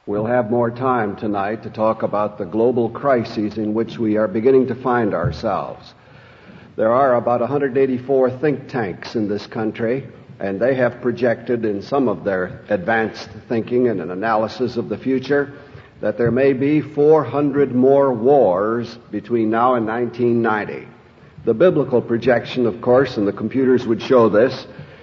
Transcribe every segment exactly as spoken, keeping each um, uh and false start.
We'll have more time tonight to talk about the global crises in which we are beginning to find ourselves. There are about one hundred eighty-four think tanks in this country, and they have projected in some of their advanced thinking and an analysis of the future that there may be four hundred more wars between now and nineteen ninety. The biblical projection, of course, and the computers would show this,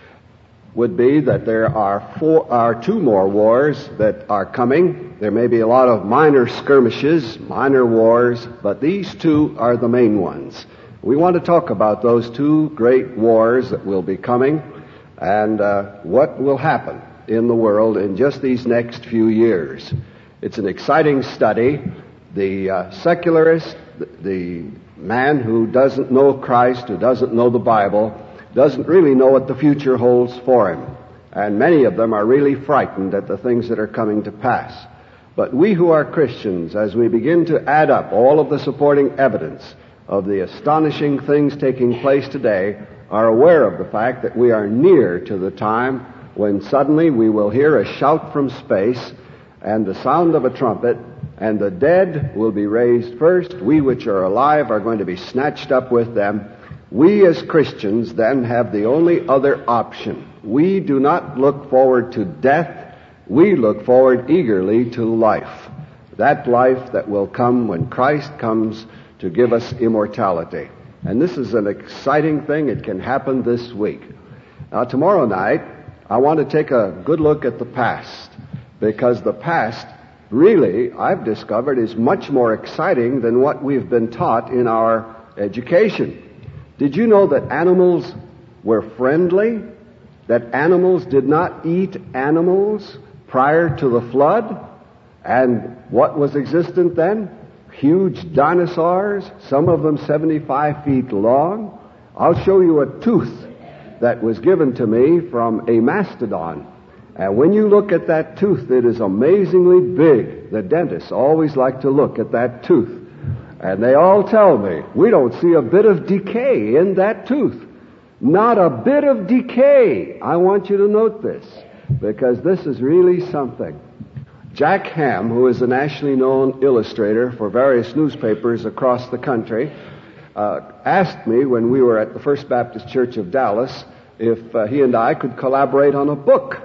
would be that there are four, are two more wars that are coming. There may be a lot of minor skirmishes, minor wars, but these two are the main ones. We want to talk about those two great wars that will be coming and uh, what will happen in the world in just these next few years. It's an exciting study. The uh, secularist, the, the man who doesn't know Christ, who doesn't know the Bible, doesn't really know what the future holds for him. And many of them are really frightened at the things that are coming to pass. But we who are Christians, as we begin to add up all of the supporting evidence of the astonishing things taking place today, are aware of the fact that we are near to the time when suddenly we will hear a shout from space and the sound of a trumpet, and the dead will be raised first. We which are alive are going to be snatched up with them. We as Christians then have the only other option. We do not look forward to death. We look forward eagerly to life. That life that will come when Christ comes to give us immortality. And this is an exciting thing. It can happen this week. Now, tomorrow night, I want to take a good look at the past, because the past, really, I've discovered, is much more exciting than what we've been taught in our education. Did you know that animals were friendly? That animals did not eat animals prior to the flood? And what was existent then? Huge dinosaurs, some of them seventy-five feet long. I'll show you a tooth that was given to me from a mastodon. And when you look at that tooth, it is amazingly big. The dentists always like to look at that tooth. And they all tell me, we don't see a bit of decay in that tooth. Not a bit of decay. I want you to note this, because this is really something. Jack Ham, who is a nationally known illustrator for various newspapers across the country, uh, asked me when we were at the First Baptist Church of Dallas if uh, he and I could collaborate on a book.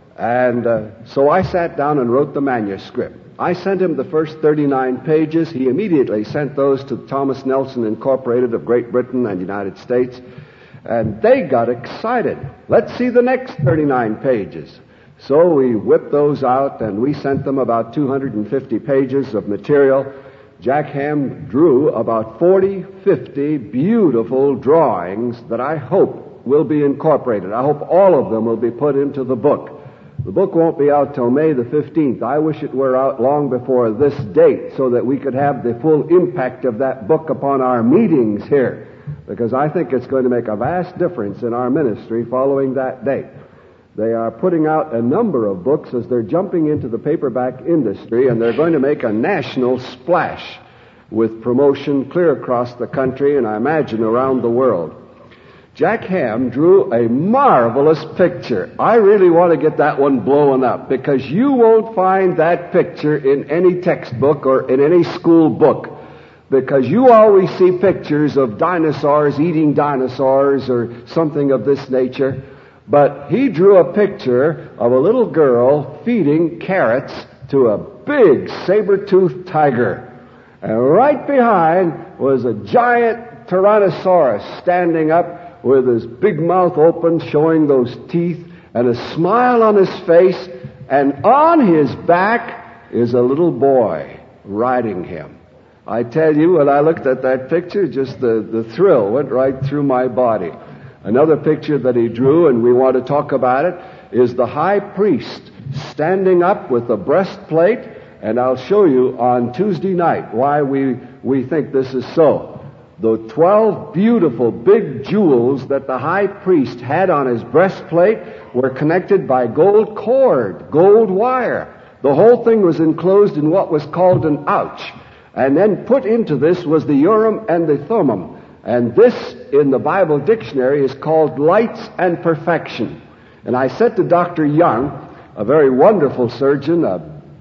And uh, so I sat down and wrote the manuscript. I sent him the first thirty-nine pages. He immediately sent those to Thomas Nelson Incorporated of Great Britain and United States. And they got excited. Let's see the next thirty-nine pages. So we whipped those out and we sent them about two hundred fifty pages of material. Jack Ham drew about forty, fifty beautiful drawings that I hope will be incorporated. I hope all of them will be put into the book. The book won't be out till May the fifteenth. I wish it were out long before this date so that we could have the full impact of that book upon our meetings here, because I think it's going to make a vast difference in our ministry following that date. They are putting out a number of books as they're jumping into the paperback industry, and they're going to make a national splash with promotion clear across the country and I imagine around the world. Jack Ham drew a marvelous picture. I really want to get that one blown up, because you won't find that picture in any textbook or in any school book, because you always see pictures of dinosaurs eating dinosaurs or something of this nature. But he drew a picture of a little girl feeding carrots to a big saber-toothed tiger. And right behind was a giant Tyrannosaurus standing up with his big mouth open, showing those teeth, and a smile on his face, and on his back is a little boy riding him. I tell you, when I looked at that picture, just the, the thrill went right through my body. Another picture that he drew, and we want to talk about it, is the high priest standing up with the breastplate, and I'll show you on Tuesday night why we, we think this is so. The twelve beautiful big jewels that the high priest had on his breastplate were connected by gold cord, gold wire. The whole thing was enclosed in what was called an ouch. And then put into this was the Urim and the Thummim. And this, in the Bible dictionary, is called lights and perfection. And I said to Doctor Young, a very wonderful surgeon, a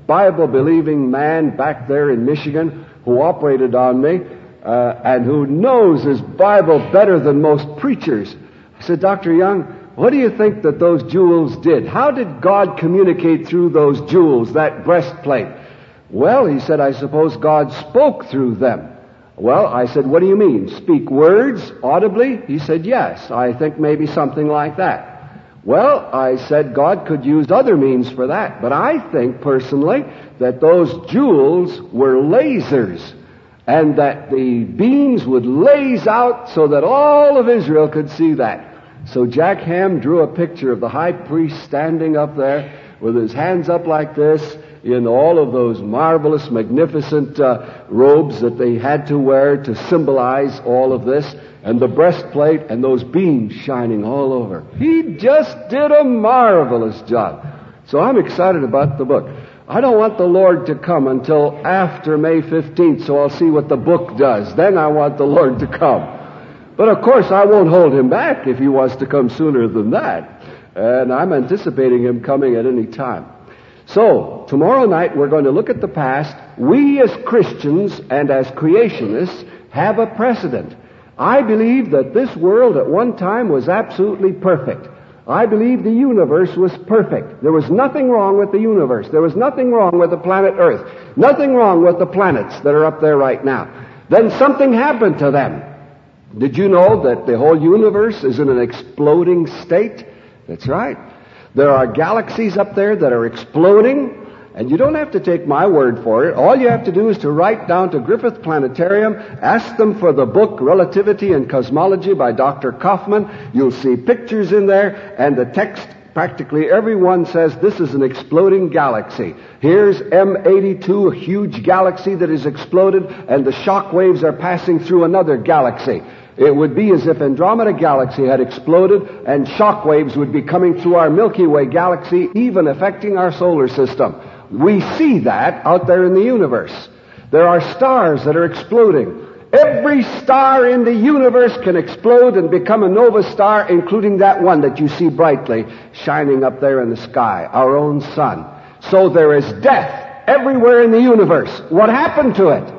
Bible-believing man back there in Michigan who operated on me uh, and who knows his Bible better than most preachers. I said, Doctor Young, what do you think that those jewels did? How did God communicate through those jewels, that breastplate? Well, he said, I suppose God spoke through them. Well, I said, what do you mean? Speak words audibly? He said, yes, I think maybe something like that. Well, I said, God could use other means for that. But I think, personally, that those jewels were lasers, and that the beams would laze out so that all of Israel could see that. So Jack Ham drew a picture of the high priest standing up there with his hands up like this in all of those marvelous, magnificent uh, robes that they had to wear to symbolize all of this, and the breastplate and those beams shining all over. He just did a marvelous job. So I'm excited about the book. I don't want the Lord to come until after May fifteenth, so I'll see what the book does. Then I want the Lord to come. But of course, I won't hold him back if he wants to come sooner than that. And I'm anticipating him coming at any time. So, tomorrow night we're going to look at the past. We as Christians and as creationists have a precedent. I believe that this world at one time was absolutely perfect. I believe the universe was perfect. There was nothing wrong with the universe. There was nothing wrong with the planet Earth. Nothing wrong with the planets that are up there right now. Then something happened to them. Did you know that the whole universe is in an exploding state? That's right. There are galaxies up there that are exploding, and you don't have to take my word for it. All you have to do is to write down to Griffith Planetarium, ask them for the book Relativity and Cosmology by Doctor Kaufman. You'll see pictures in there, and the text, practically everyone says this is an exploding galaxy. Here's M eighty-two, a huge galaxy that has exploded, and the shock waves are passing through another galaxy. It would be as if Andromeda Galaxy had exploded and shock waves would be coming through our Milky Way galaxy, even affecting our solar system. We see that out there in the universe. There are stars that are exploding. Every star in the universe can explode and become a nova star, including that one that you see brightly shining up there in the sky, our own sun. So there is death everywhere in the universe. What happened to it?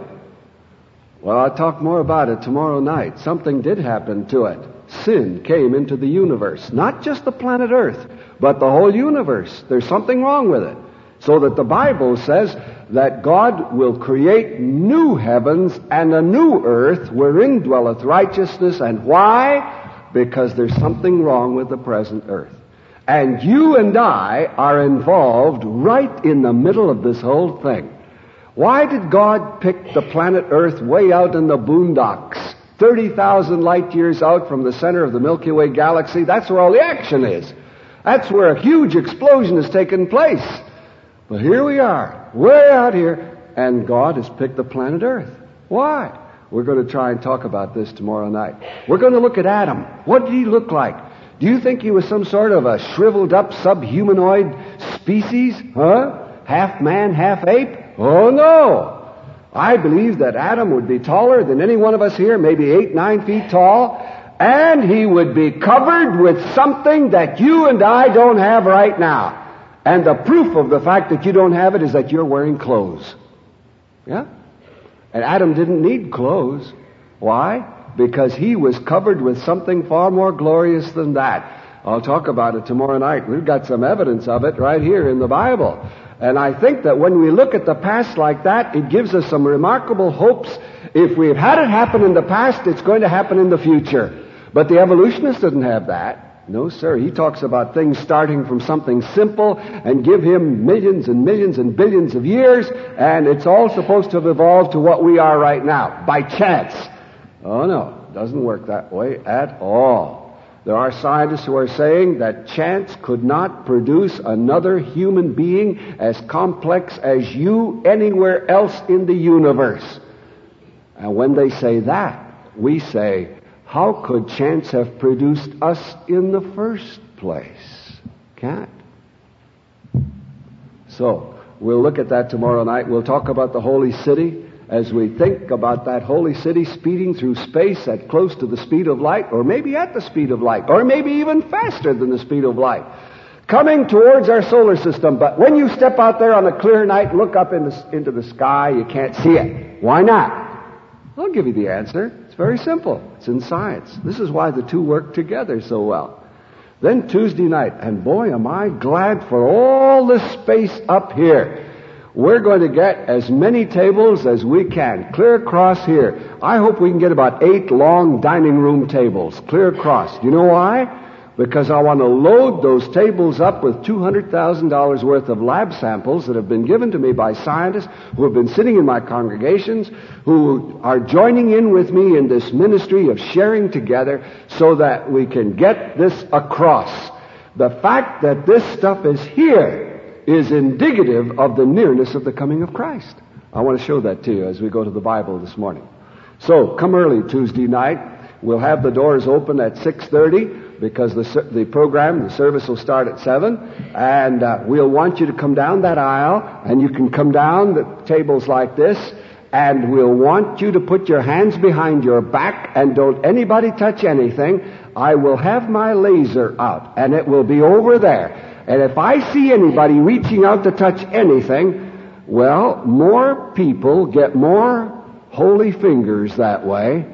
Well, I'll talk more about it tomorrow night. Something did happen to it. Sin came into the universe. Not just the planet Earth, but the whole universe. There's something wrong with it. So that the Bible says that God will create new heavens and a new earth wherein dwelleth righteousness. And why? Because there's something wrong with the present earth. And you and I are involved right in the middle of this whole thing. Why did God pick the planet Earth way out in the boondocks, thirty thousand light years out from the center of the Milky Way galaxy? That's where all the action is. That's where a huge explosion has taken place. But here we are, way out here, and God has picked the planet Earth. Why? We're going to try and talk about this tomorrow night. We're going to look at Adam. What did he look like? Do you think he was some sort of a shriveled up subhumanoid species? Huh? Half man, half ape? Oh, no. I believe that Adam would be taller than any one of us here, maybe eight, nine feet tall, and he would be covered with something that you and I don't have right now. And the proof of the fact that you don't have it is that you're wearing clothes. Yeah? And Adam didn't need clothes. Why? Because he was covered with something far more glorious than that. I'll talk about it tomorrow night. We've got some evidence of it right here in the Bible. And I think that when we look at the past like that, it gives us some remarkable hopes. If we've had it happen in the past, it's going to happen in the future. But the evolutionist doesn't have that. No, sir. He talks about things starting from something simple and give him millions and millions and billions of years, and it's all supposed to have evolved to what we are right now, by chance. Oh, no. It doesn't work that way at all. There are scientists who are saying that chance could not produce another human being as complex as you anywhere else in the universe. And when they say that, we say, how could chance have produced us in the first place? Can't. So, we'll look at that tomorrow night. We'll talk about the holy city as we think about that holy city speeding through space at close to the speed of light, or maybe at the speed of light, or maybe even faster than the speed of light. coming towards our solar system. But when you step out there on a clear night and look up in the, into the sky, you can't see it. Why not? I'll give you the answer. It's very simple. It's in science. This is why the two work together so well. Then Tuesday night, and boy, am I glad for all the space up here. We're going to get as many tables as we can, clear across here. I hope we can get about eight long dining room tables, clear across. Do you know why? Because I want to load those tables up with two hundred thousand dollars worth of lab samples that have been given to me by scientists who have been sitting in my congregations, who are joining in with me in this ministry of sharing together so that we can get this across. The fact that this stuff is here is indicative of the nearness of the coming of Christ. I want to show that to you as we go to the Bible this morning. So, come early Tuesday night. We'll have the doors open at six thirty. Because the the program, the service will start at seven, and uh, we'll want you to come down that aisle, and you can come down the tables like this, and we'll want you to put your hands behind your back, and don't anybody touch anything. I will have my laser out, and it will be over there. And if I see anybody reaching out to touch anything, well, more people get more holy fingers that way.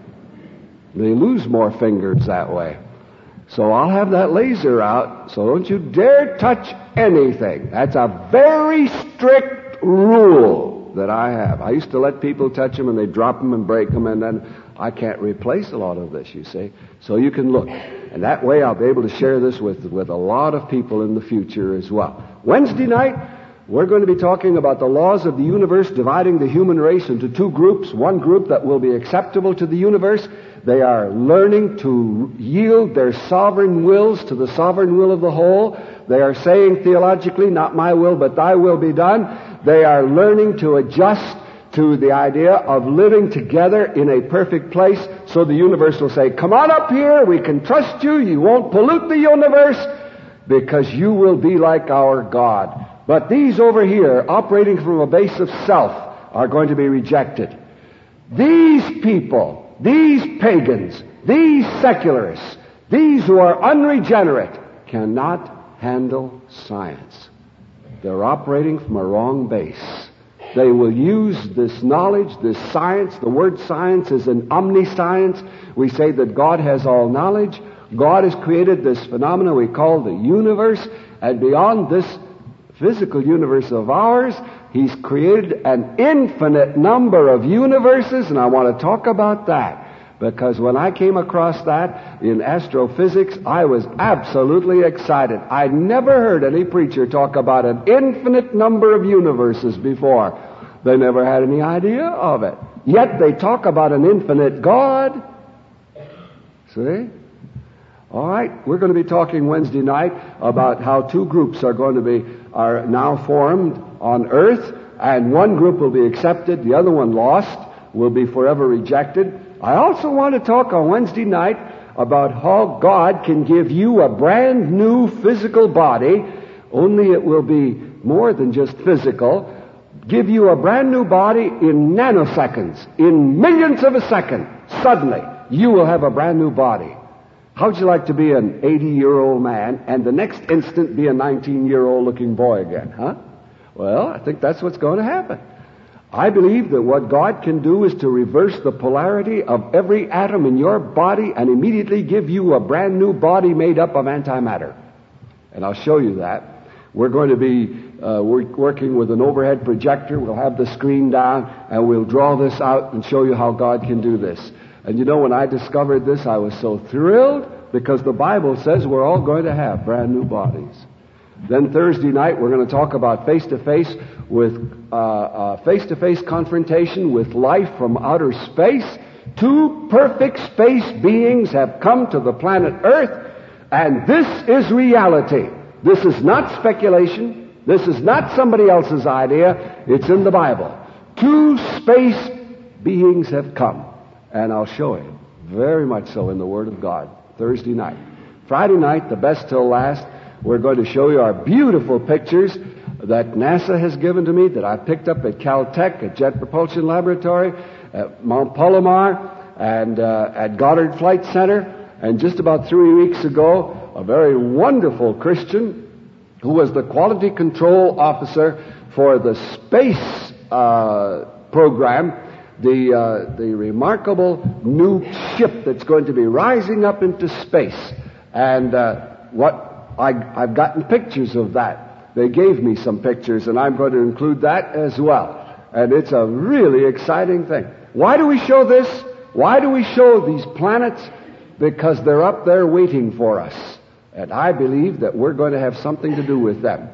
They lose more fingers that way. So I'll have that laser out, so don't you dare touch anything. That's a very strict rule that I have. I used to let people touch them and they drop them and break them, and then I can't replace a lot of this, you see. So you can look. And that way I'll be able to share this with, with a lot of people in the future as well. Wednesday night, we're going to be talking about the laws of the universe, dividing the human race into two groups. One group that will be acceptable to the universe. They are learning to yield their sovereign wills to the sovereign will of the whole. They are saying theologically, not my will, but thy will be done. They are learning to adjust to the idea of living together in a perfect place. So the universe will say, come on up here, we can trust you, you won't pollute the universe, because you will be like our God. But these over here, operating from a base of self, are going to be rejected. These people, these pagans, these secularists, these who are unregenerate, cannot handle science. They're operating from a wrong base. They will use this knowledge, this science. The word science is an omniscience. We say that God has all knowledge. God has created this phenomenon we call the universe, and beyond this physical universe of ours, He's created an infinite number of universes, and I want to talk about that. Because when I came across that in astrophysics, I was absolutely excited. I never heard any preacher talk about an infinite number of universes before. They never had any idea of it. Yet they talk about an infinite God. See? All right, we're going to be talking Wednesday night about how two groups are going to be, are now formed on earth, and one group will be accepted, the other one lost, will be forever rejected. I also want to talk on Wednesday night about how God can give you a brand new physical body, only it will be more than just physical, give you a brand new body in nanoseconds, in millions of a second. Suddenly, you will have a brand new body. How'd you like to be an eighty-year-old man and the next instant be a nineteen-year-old looking boy again, huh? Well, I think that's what's going to happen. I believe that what God can do is to reverse the polarity of every atom in your body and immediately give you a brand new body made up of antimatter. And I'll show you that. We're going to be uh, working with an overhead projector. We'll have the screen down and we'll draw this out and show you how God can do this. And you know, when I discovered this, I was so thrilled because the Bible says we're all going to have brand new bodies. Then Thursday night, we're going to talk about face-to-face with uh, uh, face-to-face confrontation with life from outer space. Two perfect space beings have come to the planet Earth, and this is reality. This is not speculation. This is not somebody else's idea. It's in the Bible. Two space beings have come, and I'll show you, very much so in the Word of God, Thursday night. Friday night, the best till last, we're going to show you our beautiful pictures that NASA has given to me, that I picked up at Caltech, at Jet Propulsion Laboratory, at Mount Palomar, and uh, at Goddard Flight Center. And just about three weeks ago, a very wonderful Christian who was the quality control officer for the space uh, program, the uh, the remarkable new ship that's going to be rising up into space. And uh, what I, I've gotten pictures of that. They gave me some pictures, and I'm going to include that as well. And it's a really exciting thing. Why do we show this? Why do we show these planets? Because they're up there waiting for us. And I believe that we're going to have something to do with them.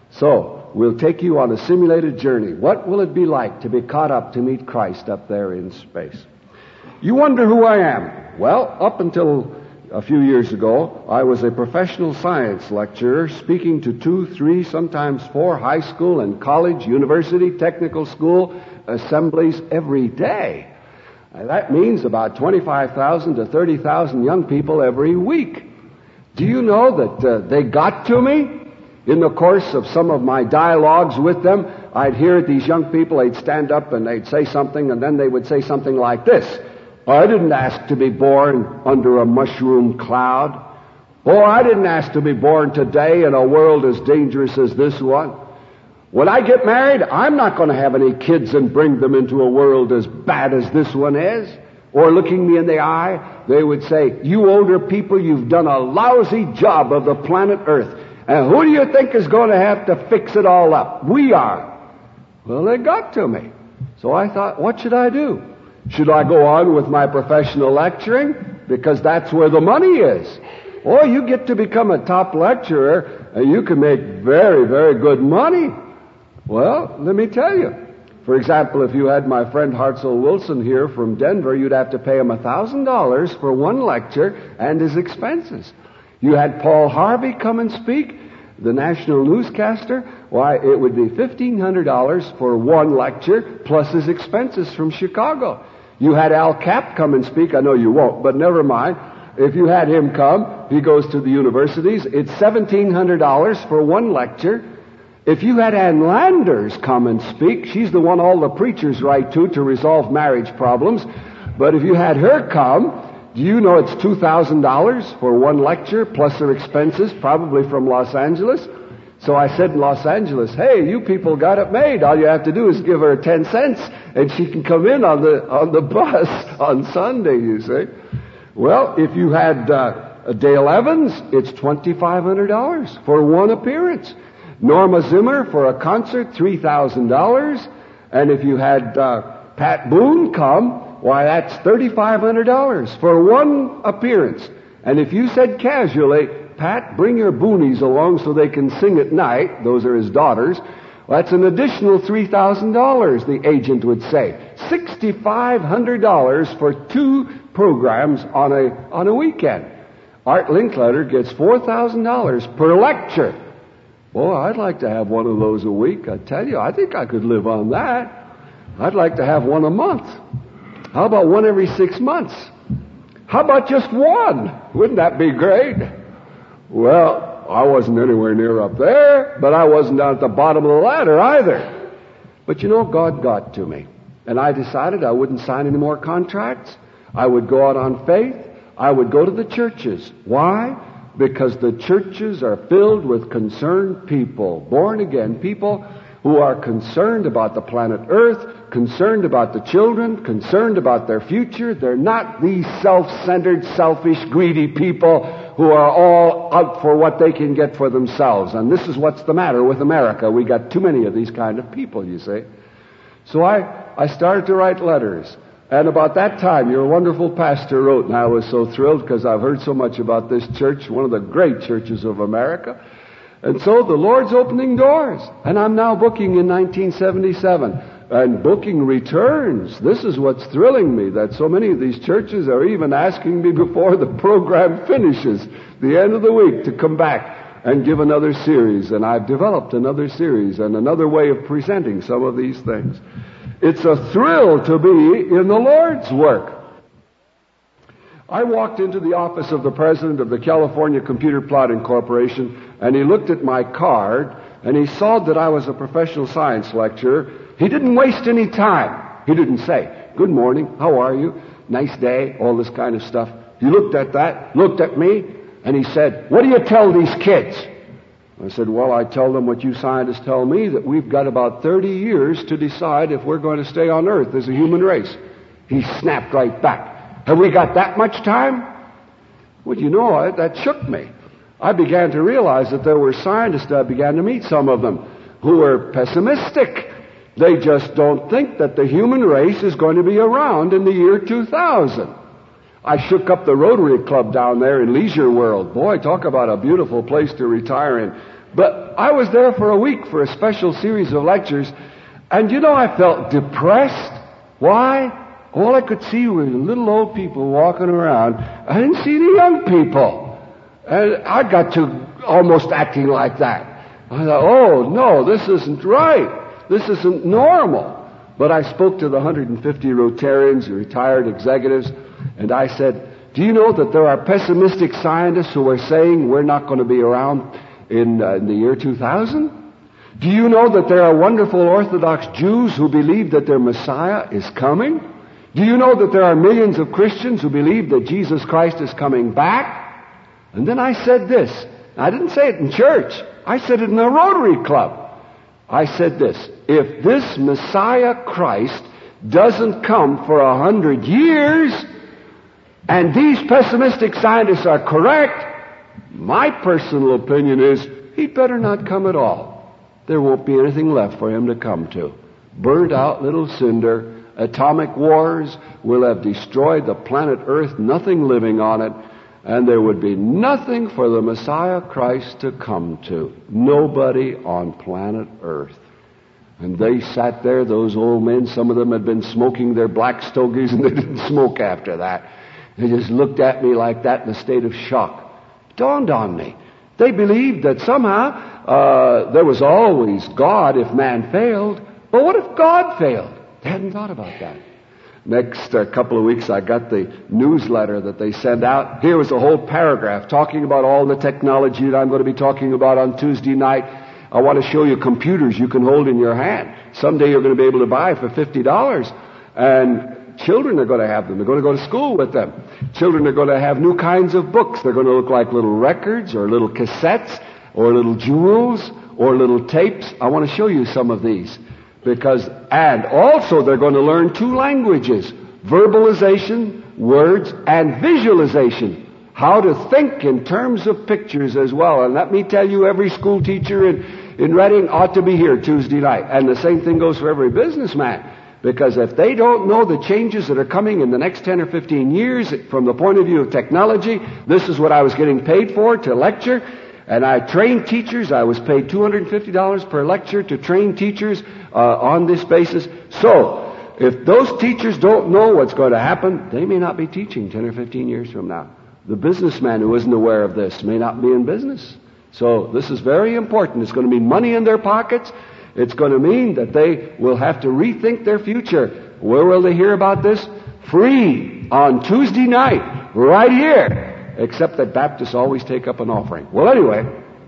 So, we'll take you on a simulated journey. What will it be like to be caught up to meet Christ up there in space? You wonder who I am. Well, up until a few years ago, I was a professional science lecturer speaking to two, three, sometimes four high school and college, university, technical school assemblies every day. And that means about twenty-five thousand to thirty thousand young people every week. Do you know that uh, they got to me? In the course of some of my dialogues with them, I'd hear these young people, they'd stand up and they'd say something, and then they would say something like this: I didn't ask to be born under a mushroom cloud. Oh, I didn't ask to be born today in a world as dangerous as this one. When I get married, I'm not going to have any kids and bring them into a world as bad as this one is. Or looking me in the eye, they would say, you older people, you've done a lousy job of the planet Earth. And who do you think is going to have to fix it all up? We are. Well, they got to me. So I thought, what should I do? Should I go on with my professional lecturing? Because that's where the money is. Or you get to become a top lecturer and you can make very, very good money. Well, let me tell you. For example, if you had my friend Hartzell Wilson here from Denver, you'd have to pay him one thousand dollars for one lecture and his expenses. You had Paul Harvey come and speak, the national newscaster. Why, it would be fifteen hundred dollars for one lecture plus his expenses from Chicago. You had Al Capp come and speak. I know you won't, but never mind. If you had him come, he goes to the universities. It's seventeen hundred dollars for one lecture. If you had Ann Landers come and speak, she's the one all the preachers write to to resolve marriage problems. But if you had her come, do you know it's two thousand dollars for one lecture plus her expenses, probably from Los Angeles? So I said in Los Angeles, hey, you people got it made. All you have to do is give her ten cents and she can come in on the on the bus on Sunday, you see. Well, if you had uh, Dale Evans, it's twenty-five hundred dollars for one appearance. Norma Zimmer for a concert, three thousand dollars. And if you had uh, Pat Boone come, why, that's thirty-five hundred dollars for one appearance. And if you said casually, Pat, bring your boonies along so they can sing at night, those are his daughters, well, that's an additional three thousand dollars, the agent would say. six thousand five hundred dollars for two programs on a on a weekend. Art Linkletter gets four thousand dollars per lecture. Boy, I'd like to have one of those a week. I tell you, I think I could live on that. I'd like to have one a month. How about one every six months? How about just one? Wouldn't that be great? Well, I wasn't anywhere near up there, but I wasn't down at the bottom of the ladder either. But you know, God got to me. And I decided I wouldn't sign any more contracts. I would go out on faith. I would go to the churches. Why? Because the churches are filled with concerned people, born again people who are concerned about the planet Earth, concerned about the children, concerned about their future. They're not these self-centered, selfish, greedy people who are all out for what they can get for themselves. And this is what's the matter with America. We got too many of these kind of people, you see. So I, I started to write letters. And about that time, your wonderful pastor wrote, and I was so thrilled because I've heard so much about this church, one of the great churches of America. And so the Lord's opening doors. And I'm now booking in nineteen seventy-seven. And booking returns. This is what's thrilling me, that so many of these churches are even asking me before the program finishes, the end of the week, to come back and give another series. And I've developed another series and another way of presenting some of these things. It's a thrill to be in the Lord's work. I walked into the office of the president of the California Computer Plotting Corporation, and he looked at my card, and he saw that I was a professional science lecturer. He didn't waste any time. He didn't say, good morning, how are you? Nice day, all this kind of stuff. He looked at that, looked at me, and he said, what do you tell these kids? I said, well, I tell them what you scientists tell me, that we've got about thirty years to decide if we're going to stay on Earth as a human race. He snapped right back. Have we got that much time? Well, you know, I, that shook me. I began to realize that there were scientists, I began to meet some of them, who were pessimistic. They just don't think that the human race is going to be around in the year two thousand. I shook up the Rotary Club down there in Leisure World. Boy, talk about a beautiful place to retire in. But I was there for a week for a special series of lectures, and you know, I felt depressed. Why? All I could see were little old people walking around. I didn't see any young people. And I got to almost acting like that. I thought, oh, no, this isn't right. This isn't normal. But I spoke to the one hundred fifty Rotarians, retired executives, and I said, do you know that there are pessimistic scientists who are saying we're not going to be around in, uh, in the year two thousand? Do you know that there are wonderful Orthodox Jews who believe that their Messiah is coming? Do you know that there are millions of Christians who believe that Jesus Christ is coming back? And then I said this. I didn't say it in church. I said it in a Rotary Club. I said this. If this Messiah Christ doesn't come for a hundred years, and these pessimistic scientists are correct, my personal opinion is he'd better not come at all. There won't be anything left for him to come to. Burned out little cinder. Atomic wars will have destroyed the planet Earth, nothing living on it, and there would be nothing for the Messiah Christ to come to. Nobody on planet Earth. And they sat there, those old men, some of them had been smoking their black stogies, and they didn't smoke after that. They just looked at me like that in a state of shock. It dawned on me. They believed that somehow uh, there was always God if man failed. But what if God failed? They hadn't thought about that. Next uh, couple of weeks, I got the newsletter that they send out. Here was a whole paragraph talking about all the technology that I'm going to be talking about on Tuesday night. I want to show you computers you can hold in your hand. Someday you're going to be able to buy for fifty dollars. And children are going to have them. They're going to go to school with them. Children are going to have new kinds of books. They're going to look like little records or little cassettes or little jewels or little tapes. I want to show you some of these. Because, and also they're going to learn two languages, verbalization, words, and visualization. How to think in terms of pictures as well. And let me tell you, every school teacher in, in Reading ought to be here Tuesday night. And the same thing goes for every businessman. Because if they don't know the changes that are coming in the next ten or fifteen years from the point of view of technology, this is what I was getting paid for, to lecture. And I trained teachers. I was paid two hundred fifty dollars per lecture to train teachers uh, on this basis. So, if those teachers don't know what's going to happen, they may not be teaching ten or fifteen years from now. The businessman who isn't aware of this may not be in business. So, this is very important. It's going to mean money in their pockets. It's going to mean that they will have to rethink their future. Where will they hear about this? Free on Tuesday night, right here. Except that Baptists always take up an offering. Well, anyway,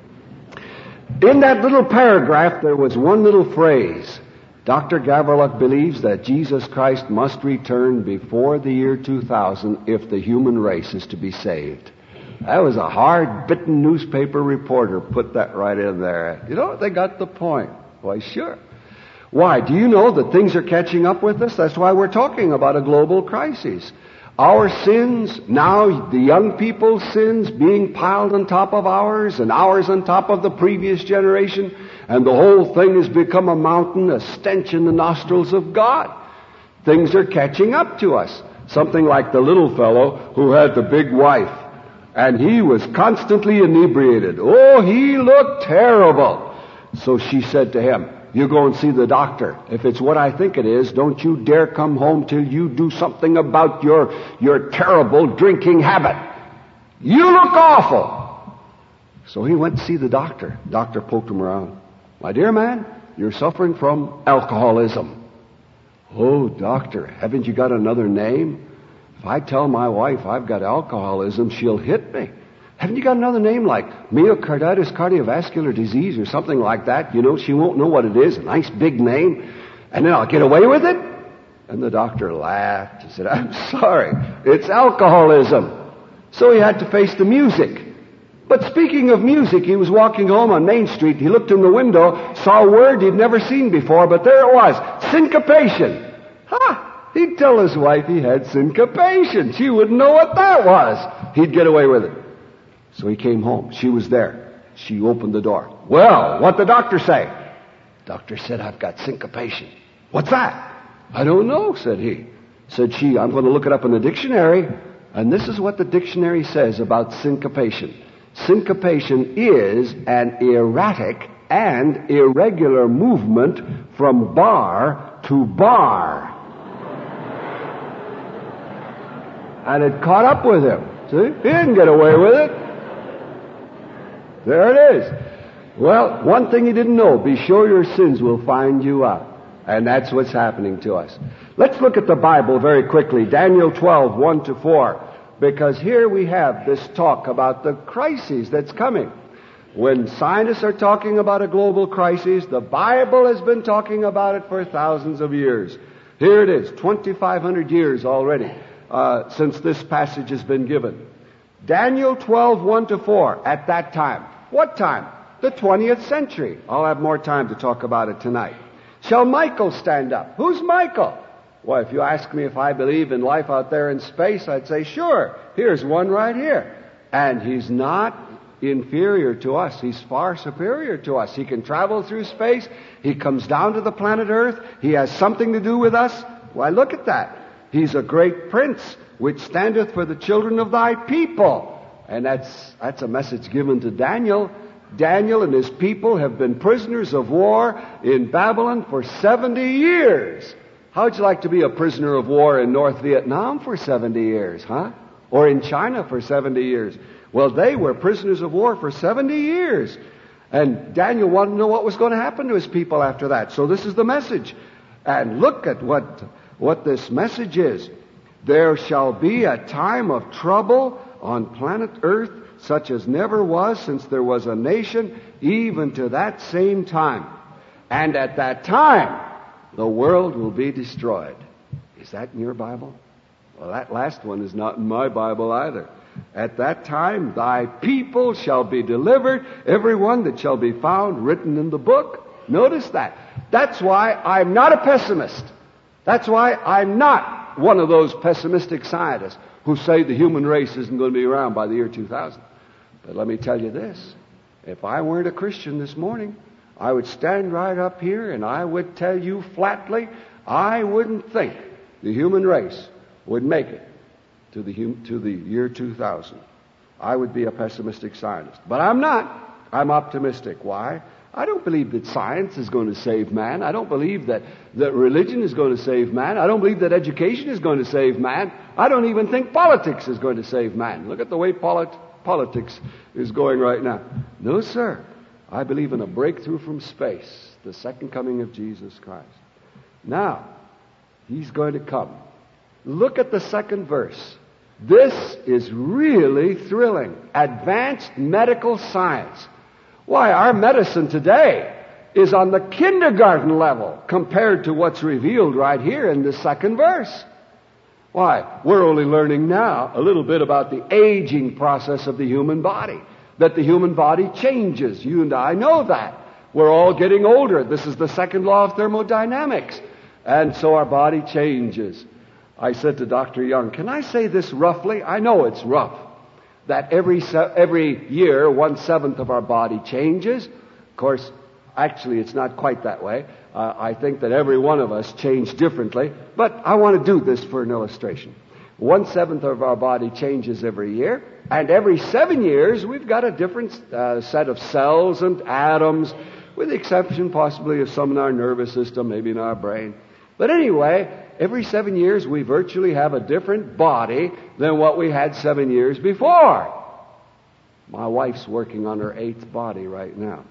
in that little paragraph, there was one little phrase. Doctor Gavriluk believes that Jesus Christ must return before the year two thousand if the human race is to be saved. That was a hard-bitten newspaper reporter put that right in there. You know, they got the point. Why, sure. Why? Do you know that things are catching up with us? That's why we're talking about a global crisis. Our sins, now the young people's sins being piled on top of ours and ours on top of the previous generation, and the whole thing has become a mountain, a stench in the nostrils of God. Things are catching up to us. Something like the little fellow who had the big wife, and he was constantly inebriated. Oh, he looked terrible. So she said to him, you go and see the doctor. If it's what I think it is, don't you dare come home till you do something about your, your terrible drinking habit. You look awful. So he went to see the doctor. Doctor poked him around. My dear man, you're suffering from alcoholism. Oh, doctor, haven't you got another name? If I tell my wife I've got alcoholism, she'll hit me. Haven't you got another name like myocarditis cardiovascular disease or something like that? You know, she won't know what it is. A nice big name. And then I'll get away with it? And the doctor laughed. He said, I'm sorry. It's alcoholism. So he had to face the music. But speaking of music, he was walking home on Main Street. He looked in the window, saw a word he'd never seen before, but there it was, syncopation. Ha! He'd tell his wife he had syncopation. She wouldn't know what that was. He'd get away with it. So he came home. She was there. She opened the door. Well, what'd the doctor say? Doctor said, I've got syncopation. What's that? I don't know, said he. Said she, I'm going to look it up in the dictionary. And this is what the dictionary says about syncopation. Syncopation is an erratic and irregular movement from bar to bar. And it caught up with him. See? He didn't get away with it. There it is. Well, one thing he didn't know, be sure your sins will find you out. And that's what's happening to us. Let's look at the Bible very quickly. Daniel twelve, one to four. Because here we have this talk about the crisis that's coming. When scientists are talking about a global crisis, the Bible has been talking about it for thousands of years. Here it is, twenty-five hundred years already uh, since this passage has been given. Daniel twelve, one to four, at that time. What time? The twentieth century. I'll have more time to talk about it tonight. Shall Michael stand up? Who's Michael? Well, if you ask me if I believe in life out there in space, I'd say, sure, here's one right here. And he's not inferior to us. He's far superior to us. He can travel through space. He comes down to the planet Earth. He has something to do with us. Why, look at that. He's a great prince, which standeth for the children of thy people. And that's, that's a message given to Daniel. Daniel and his people have been prisoners of war in Babylon for seventy years. How'd you like to be a prisoner of war in North Vietnam for seventy years, huh? Or in China for seventy years? Well, they were prisoners of war for seventy years. And Daniel wanted to know what was going to happen to his people after that. So this is the message. And look at what, what this message is. There shall be a time of trouble on planet Earth such as never was since there was a nation, even to that same time. And at that time, the world will be destroyed. Is that in your Bible? Well, that last one is not in my Bible either. At that time, thy people shall be delivered, every one that shall be found written in the book. Notice that. That's why I'm not a pessimist. That's why I'm not one of those pessimistic scientists who say the human race isn't going to be around by the year two thousand. But let me tell you this. If I weren't a Christian this morning, I would stand right up here and I would tell you flatly, I wouldn't think the human race would make it to the hum- to the year two thousand. I would be a pessimistic scientist. But I'm not. I'm optimistic. Why? I don't believe that science is going to save man. I don't believe that, that religion is going to save man. I don't believe that education is going to save man. I don't even think politics is going to save man. Look at the way polit- politics is going right now. No, sir. I believe in a breakthrough from space, the second coming of Jesus Christ. Now, he's going to come. Look at the second verse. This is really thrilling. Advanced medical science. Why, our medicine today is on the kindergarten level compared to what's revealed right here in the second verse. Why, we're only learning now a little bit about the aging process of the human body. That the human body changes. You and I know that. We're all getting older. This is the second law of thermodynamics. And so our body changes. I said to Doctor Young, can I say this roughly? I know it's rough. That every se- every year, one-seventh of our body changes. Of course, actually, it's not quite that way. Uh, I think that every one of us change differently. But I want to do this for an illustration. One-seventh of our body changes every year. And every seven years, we've got a different uh, set of cells and atoms, with the exception possibly of some in our nervous system, maybe in our brain. But anyway, every seven years, we virtually have a different body than what we had seven years before. My wife's working on her eighth body right now.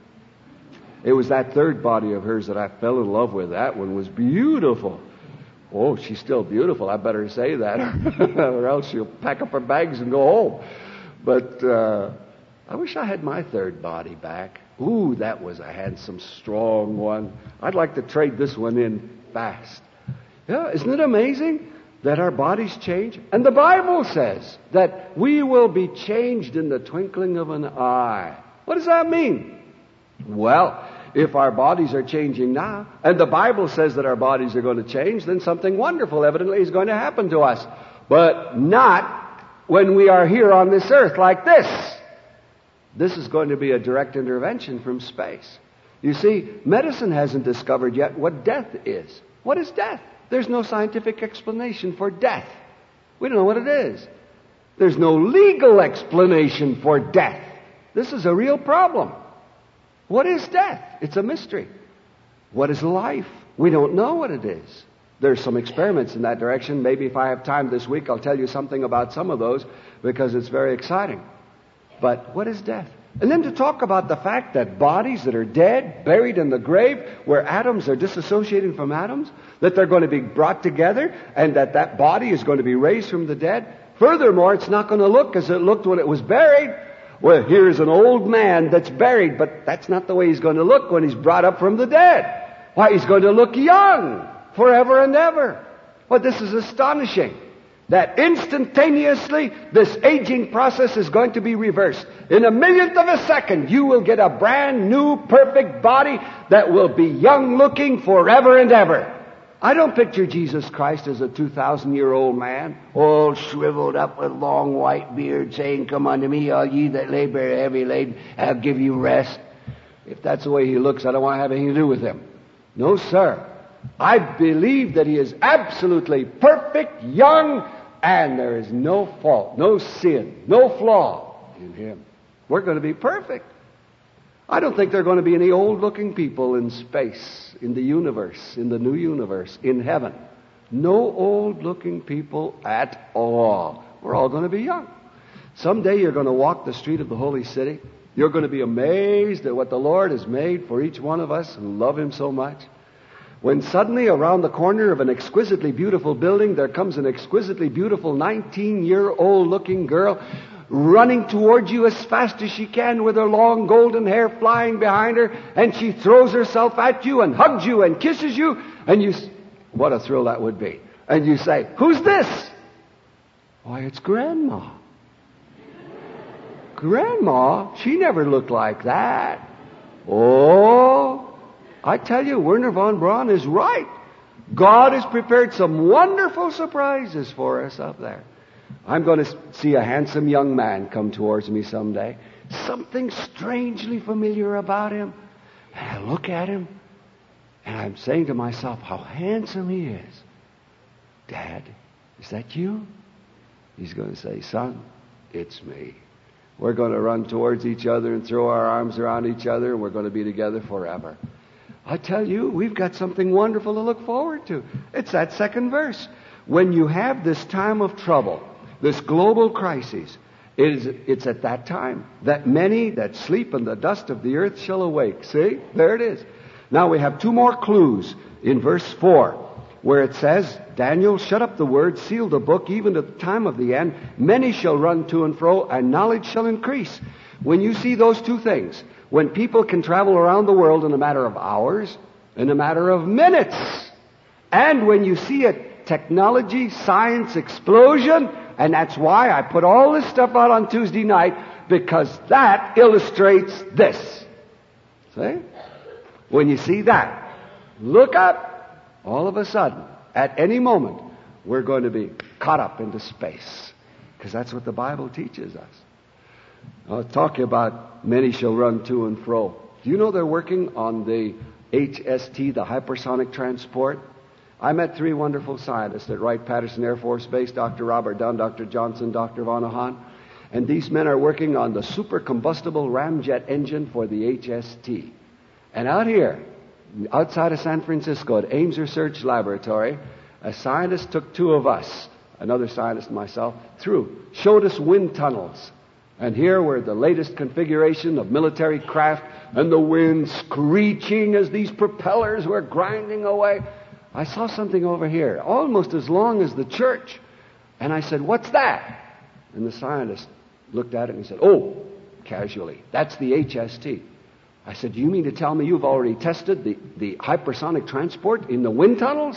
It was that third body of hers that I fell in love with. That one was beautiful. Oh, she's still beautiful. I better say that, or else she'll pack up her bags and go home. But uh, I wish I had my third body back. Ooh, that was a handsome, strong one. I'd like to trade this one in fast. Yeah, isn't it amazing? that our bodies change. And the Bible says that we will be changed in the twinkling of an eye. What does that mean? Well, if our bodies are changing now, and the Bible says that our bodies are going to change, then something wonderful evidently is going to happen to us. But not when we are here on this earth like this. This is going to be a direct intervention from space. You see, medicine hasn't discovered yet what death is. What is death? There's no scientific explanation for death. We don't know what it is. There's no legal explanation for death. This is a real problem. What is death? It's a mystery. What is life? We don't know what it is. There's some experiments in that direction. Maybe if I have time this week, I'll tell you something about some of those because it's very exciting. But what is death? And then to talk about the fact that bodies that are dead, buried in the grave, where atoms are disassociated from atoms, that they're going to be brought together and that that body is going to be raised from the dead. Furthermore, it's not going to look as it looked when it was buried. Well, here's an old man that's buried, but that's not the way he's going to look when he's brought up from the dead. Why, he's going to look young forever and ever. Well, this is astonishing. That instantaneously, this aging process is going to be reversed. In a millionth of a second, you will get a brand new, perfect body that will be young-looking forever and ever. I don't picture Jesus Christ as a two thousand year old man, all shriveled up with long white beard, saying, "Come unto me, all ye that labor heavy laden, I'll give you rest." If that's the way he looks, I don't want to have anything to do with him. No, sir. I believe that he is absolutely perfect, young, and there is no fault, no sin, no flaw in him. We're going to be perfect. I don't think there are going to be any old-looking people in space, in the universe, in the new universe, in heaven. No old-looking people at all. We're all going to be young. Someday you're going to walk the street of the holy city. You're going to be amazed at what the Lord has made for each one of us who love him so much. When suddenly around the corner of an exquisitely beautiful building there comes an exquisitely beautiful nineteen-year-old looking girl running towards you as fast as she can with her long golden hair flying behind her, and she throws herself at you and hugs you and kisses you, and you, what a thrill that would be. And you say, "Who's this?" "Why, it's Grandma." Grandma? She never looked like that. Oh, I tell you, Werner von Braun is right. God has prepared some wonderful surprises for us up there. I'm going to see a handsome young man come towards me someday. Something strangely familiar about him. And I look at him, and I'm saying to myself, how handsome he is. "Dad, is that you?" He's going to say, "Son, it's me." We're going to run towards each other and throw our arms around each other, and we're going to be together forever. I tell you, we've got something wonderful to look forward to. It's that second verse. When you have this time of trouble, this global crisis, it is, it's at that time that many that sleep in the dust of the earth shall awake. See? There it is. Now we have two more clues in verse four, where it says, "Daniel, shut up the word, seal the book, even at the time of the end. Many shall run to and fro, and knowledge shall increase." When you see those two things, when people can travel around the world in a matter of hours, in a matter of minutes, and when you see a technology, science explosion, and that's why I put all this stuff out on Tuesday night, because that illustrates this. See? When you see that, look up. All of a sudden, at any moment, we're going to be caught up into space, because that's what the Bible teaches us. I'll talk about many shall run to and fro. Do you know they're working on the H S T, the hypersonic transport? I met three wonderful scientists at Wright-Patterson Air Force Base, Doctor Robert Dunn, Doctor Johnson, Doctor Vanahan. And these men are working on the supercombustible ramjet engine for the H S T. And out here, outside of San Francisco at Ames Research Laboratory, a scientist took two of us, another scientist and myself, through, showed us wind tunnels. And here were the latest configuration of military craft, and the wind screeching as these propellers were grinding away. I saw something over here, almost as long as the church. And I said, "What's that?" And the scientist looked at it and he said, "Oh," casually, "that's the H S T. I said, "Do you mean to tell me you've already tested the, the hypersonic transport in the wind tunnels?"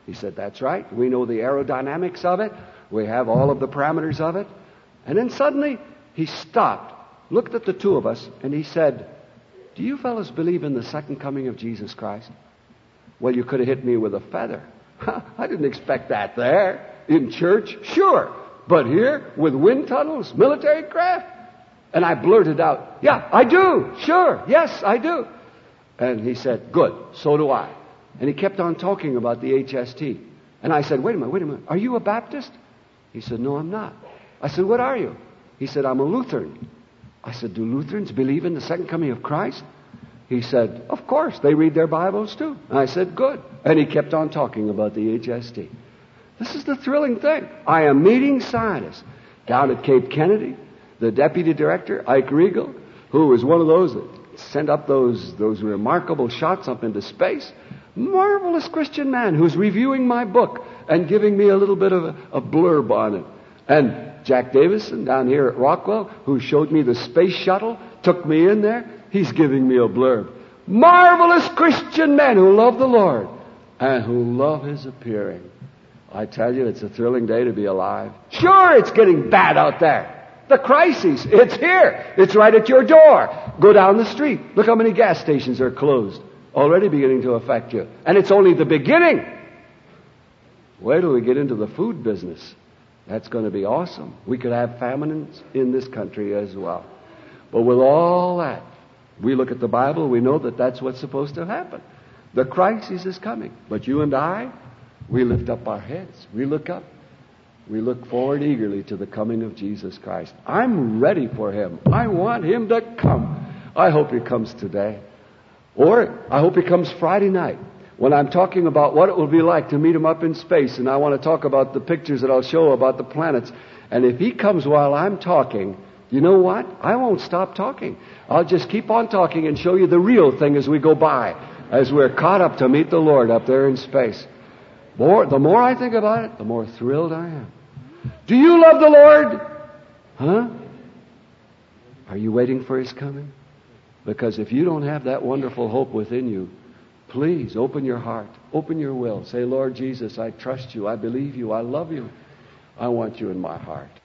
He said, that's right. We know the aerodynamics of it. We have all of the parameters of it. And then suddenly he stopped, looked at the two of us, and he said, do you fellas believe in the second coming of Jesus Christ? Well, you could have hit me with a feather. I didn't expect that there. In church, sure. But here, with wind tunnels, military craft? And I blurted out, yeah, I do. Sure. Yes, I do. And he said, good. So do I. And he kept on talking about the H S T. And I said, wait a minute, wait a minute. Are you a Baptist? He said, no, I'm not. I said, what are you? He said, I'm a Lutheran. I said, do Lutherans believe in the second coming of Christ? He said, of course, they read their Bibles too. And I said, good. And he kept on talking about the H S T. This is the thrilling thing. I am meeting scientists down at Cape Kennedy. The deputy director, Ike Regal, who was one of those that sent up those, those remarkable shots up into space. Marvelous Christian man who's reviewing my book and giving me a little bit of a, a blurb on it. And Jack Davison down here at Rockwell, who showed me the space shuttle, took me in there. He's giving me a blurb. Marvelous Christian men who love the Lord and who love His appearing. I tell you, it's a thrilling day to be alive. Sure, it's getting bad out there. The crisis, it's here. It's right at your door. Go down the street. Look how many gas stations are closed. Already beginning to affect you. And it's only the beginning. Wait till we get into the food business. That's going to be awesome. We could have famines in this country as well. But with all that, we look at the Bible, we know that that's what's supposed to happen. The crisis is coming. But you and I, we lift up our heads. We look up. We look forward eagerly to the coming of Jesus Christ. I'm ready for Him. I want Him to come. I hope He comes today. Or I hope He comes Friday night when I'm talking about what it will be like to meet Him up in space. And I want to talk about the pictures that I'll show about the planets. And if He comes while I'm talking, you know what? I won't stop talking. I'll just keep on talking and show you the real thing as we go by, as we're caught up to meet the Lord up there in space. More, the more I think about it, the more thrilled I am. Do you love the Lord? Huh? Are you waiting for His coming? Because if you don't have that wonderful hope within you, please open your heart, open your will. Say, Lord Jesus, I trust You, I believe You, I love You. I want You in my heart.